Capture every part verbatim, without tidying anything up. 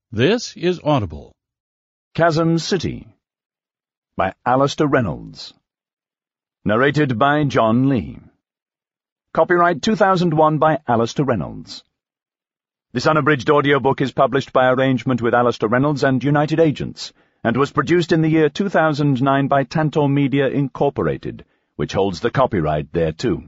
This is Audible. Chasm City by Alastair Reynolds. Narrated by John Lee. Copyright two thousand one by Alastair Reynolds. This unabridged audiobook is published by arrangement with Alastair Reynolds and United Agents, and was produced in the year two thousand nine by Tantor Media Incorporated, which holds the copyright thereto.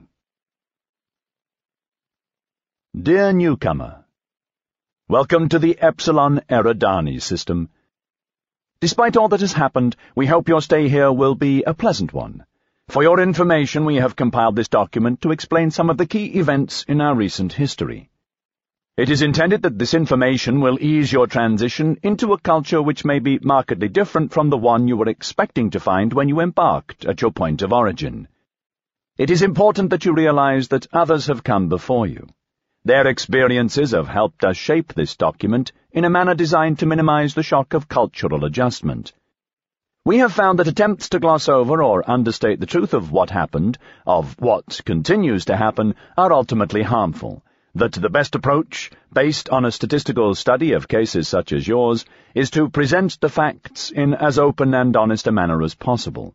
Dear Newcomer, welcome to the Epsilon Eridani system. Despite all that has happened, we hope your stay here will be a pleasant one. For your information, we have compiled this document to explain some of the key events in our recent history. It is intended that this information will ease your transition into a culture which may be markedly different from the one you were expecting to find when you embarked at your point of origin. It is important that you realize that others have come before you. Their experiences have helped us shape this document in a manner designed to minimize the shock of cultural adjustment. We have found that attempts to gloss over or understate the truth of what happened, of what continues to happen, are ultimately harmful, that the best approach, based on a statistical study of cases such as yours, is to present the facts in as open and honest a manner as possible.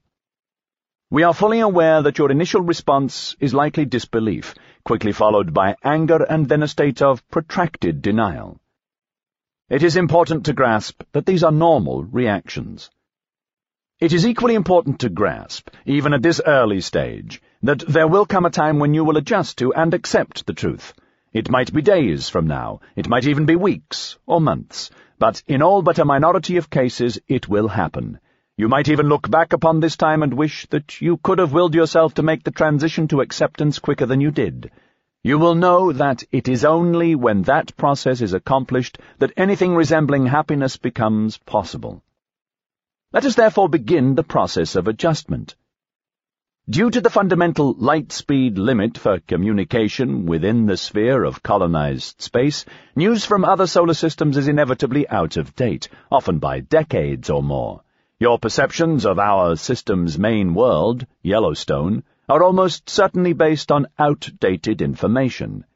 We are fully aware that your initial response is likely disbelief, quickly followed by anger and then a state of protracted denial. It is important to grasp that these are normal reactions. It is equally important to grasp, even at this early stage, that there will come a time when you will adjust to and accept the truth. It might be days from now, it might even be weeks or months, but in all but a minority of cases it will happen. You might even look back upon this time and wish that you could have willed yourself to make the transition to acceptance quicker than you did. You will know that it is only when that process is accomplished that anything resembling happiness becomes possible. Let us therefore begin the process of adjustment. Due to the fundamental light-speed limit for communication within the sphere of colonized space, news from other solar systems is inevitably out of date, often by decades or more. Your perceptions of our system's main world, Yellowstone, are almost certainly based on outdated information.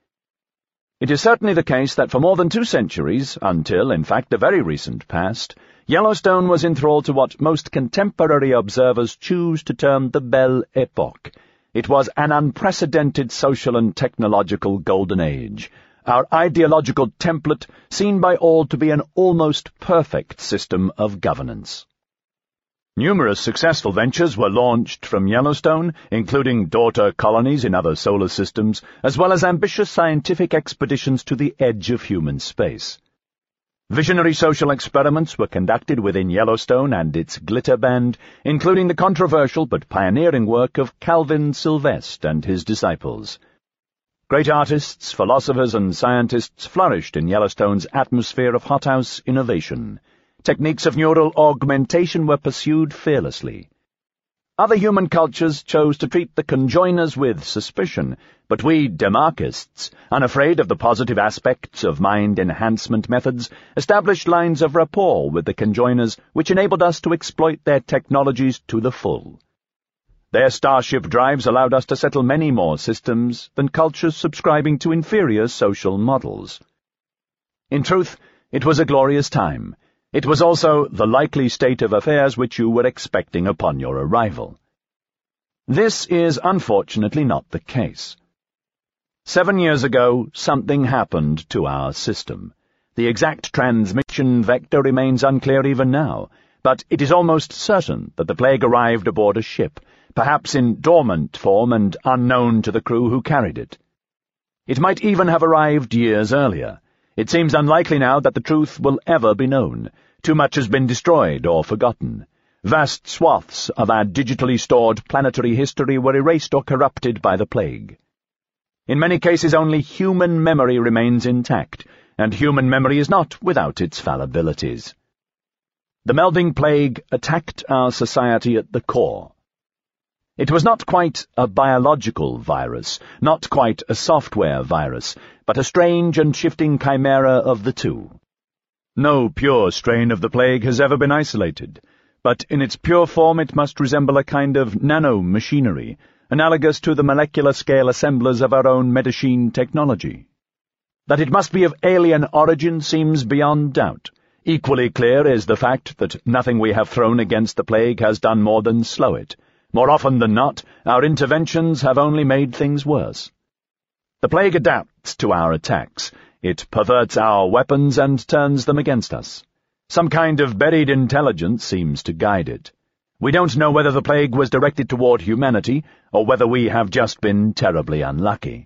It is certainly the case that for more than two centuries, until, in fact, the very recent past, Yellowstone was enthralled to what most contemporary observers choose to term the Belle Epoque. It was an unprecedented social and technological golden age, our ideological template seen by all to be an almost perfect system of governance. Numerous successful ventures were launched from Yellowstone, including daughter colonies in other solar systems, as well as ambitious scientific expeditions to the edge of human space. Visionary social experiments were conducted within Yellowstone and its glitter band, including the controversial but pioneering work of Calvin Sylvestre and his disciples. Great artists, philosophers, and scientists flourished in Yellowstone's atmosphere of hothouse innovation. Techniques of neural augmentation were pursued fearlessly. Other human cultures chose to treat the conjoiners with suspicion, but we demarchists, unafraid of the positive aspects of mind enhancement methods, established lines of rapport with the conjoiners which enabled us to exploit their technologies to the full. Their starship drives allowed us to settle many more systems than cultures subscribing to inferior social models. In truth, it was a glorious time. It was also the likely state of affairs which you were expecting upon your arrival. This is unfortunately not the case. Seven years ago, something happened to our system. The exact transmission vector remains unclear even now, but it is almost certain that the plague arrived aboard a ship, perhaps in dormant form and unknown to the crew who carried it. It might even have arrived years earlier. It seems unlikely now that the truth will ever be known. Too much has been destroyed or forgotten. Vast swaths of our digitally stored planetary history were erased or corrupted by the plague. In many cases only human memory remains intact, and human memory is not without its fallibilities. The melding plague attacked our society at the core. It was not quite a biological virus, not quite a software virus, but a strange and shifting chimera of the two. No pure strain of the plague has ever been isolated, but in its pure form it must resemble a kind of nano-machinery, analogous to the molecular-scale assemblers of our own medicine technology. That it must be of alien origin seems beyond doubt. Equally clear is the fact that nothing we have thrown against the plague has done more than slow it. More often than not, our interventions have only made things worse. The plague adapts to our attacks. It perverts our weapons and turns them against us. Some kind of buried intelligence seems to guide it. We don't know whether the plague was directed toward humanity, or whether we have just been terribly unlucky.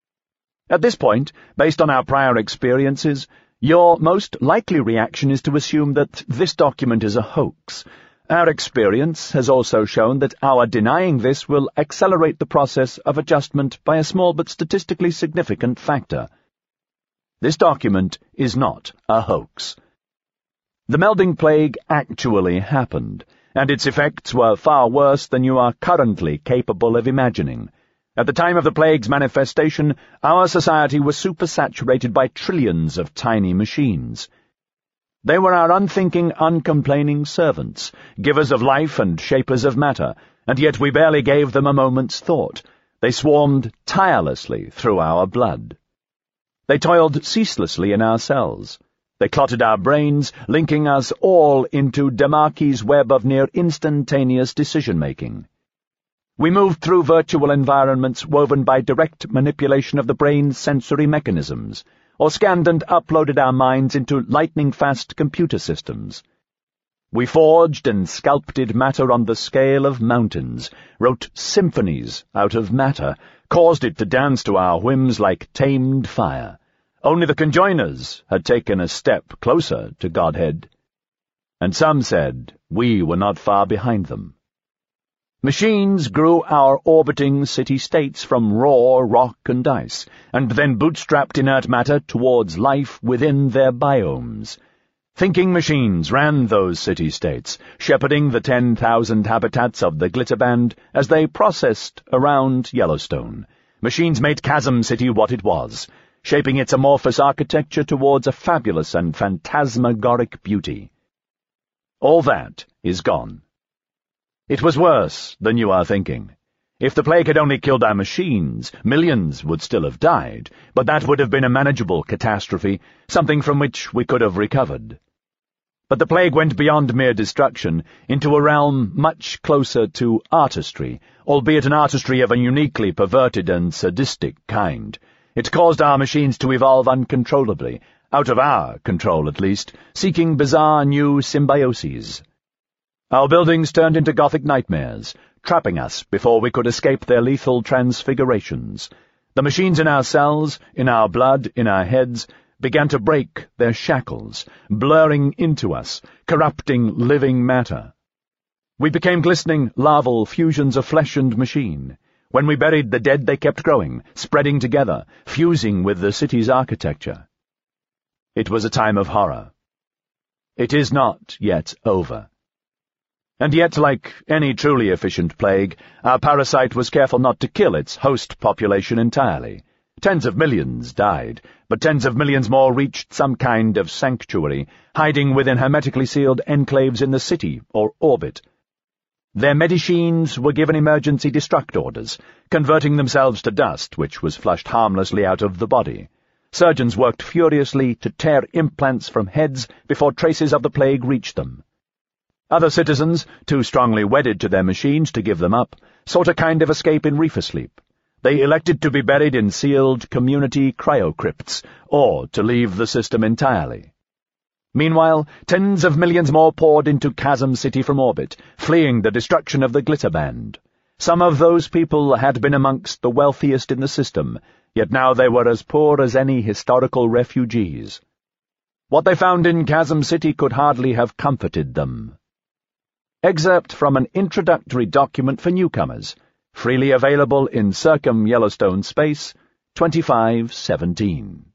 At this point, based on our prior experiences, your most likely reaction is to assume that this document is a hoax. Our experience has also shown that our denying this will accelerate the process of adjustment by a small but statistically significant factor. This document is not a hoax. The melding plague actually happened, and its effects were far worse than you are currently capable of imagining. At the time of the plague's manifestation, our society was supersaturated by trillions of tiny machines. They were our unthinking, uncomplaining servants, givers of life and shapers of matter, and yet we barely gave them a moment's thought. They swarmed tirelessly through our blood. They toiled ceaselessly in our cells. They clotted our brains, linking us all into DeMarchi's web of near-instantaneous decision-making. We moved through virtual environments woven by direct manipulation of the brain's sensory mechanisms, or scanned and uploaded our minds into lightning-fast computer systems. We forged and sculpted matter on the scale of mountains, wrote symphonies out of matter, caused it to dance to our whims like tamed fire. Only the conjoiners had taken a step closer to Godhead. And some said we were not far behind them. Machines grew our orbiting city-states from raw rock and ice, and then bootstrapped inert matter towards life within their biomes. Thinking machines ran those city-states, shepherding the ten thousand habitats of the Glitterband as they processed around Yellowstone. Machines made Chasm City what it was, shaping its amorphous architecture towards a fabulous and phantasmagoric beauty. All that is gone. It was worse than you are thinking. If the plague had only killed our machines, millions would still have died, but that would have been a manageable catastrophe, something from which we could have recovered. But the plague went beyond mere destruction into a realm much closer to artistry, albeit an artistry of a uniquely perverted and sadistic kind. It caused our machines to evolve uncontrollably, out of our control at least, seeking bizarre new symbioses. Our buildings turned into Gothic nightmares, trapping us before we could escape their lethal transfigurations. The machines in our cells, in our blood, in our heads, began to break their shackles, blurring into us, corrupting living matter. We became glistening, larval fusions of flesh and machine. When we buried the dead, they kept growing, spreading together, fusing with the city's architecture. It was a time of horror. It is not yet over. And yet, like any truly efficient plague, our parasite was careful not to kill its host population entirely. Tens of millions died, but tens of millions more reached some kind of sanctuary, hiding within hermetically sealed enclaves in the city or orbit. Their medicines were given emergency destruct orders, converting themselves to dust, which was flushed harmlessly out of the body. Surgeons worked furiously to tear implants from heads before traces of the plague reached them. Other citizens, too strongly wedded to their machines to give them up, sought a kind of escape in reefer sleep. They elected to be buried in sealed community cryocrypts, or to leave the system entirely. Meanwhile, tens of millions more poured into Chasm City from orbit, fleeing the destruction of the Glitterband. Some of those people had been amongst the wealthiest in the system, yet now they were as poor as any historical refugees. What they found in Chasm City could hardly have comforted them. Excerpt from an introductory document for newcomers, freely available in Circum Yellowstone Space, twenty-five seventeen.